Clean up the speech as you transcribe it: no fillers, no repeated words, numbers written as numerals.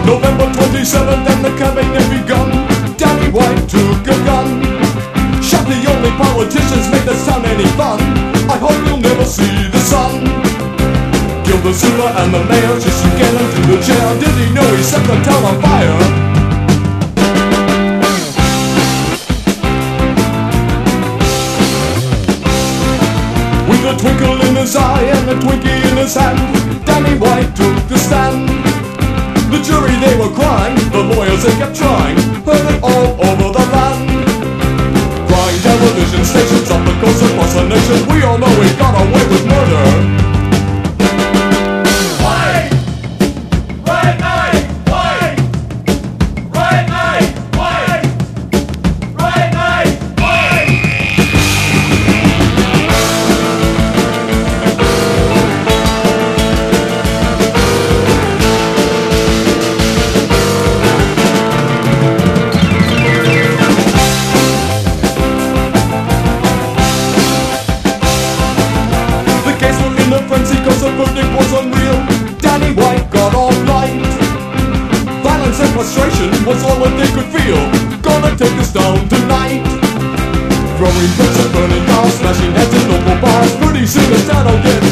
November 27th and the campaign had begun. Danny White took a gun, shot the only politicians make this town any fun. I hope you'll never see the sun. Killed the sewer and the mayor just to get him to the chair. Did he know he set the town on fire? With a twinkle in his eye and a Twinkie in his hand, Danny White took the stand. The jury, they were crying, the lawyers, they kept trying, heard it all over the land. Crying television stations up the coast across the nation, we all know he got away with murder. White! Red night! White! Red night! White! Red night! White! Cause the verdict was unreal. Danny White got all night. Violence and frustration was all that they could feel. Gonna take us down tonight. Throwing bricks and burning cars, smashing heads in local bars. Pretty soon the town will get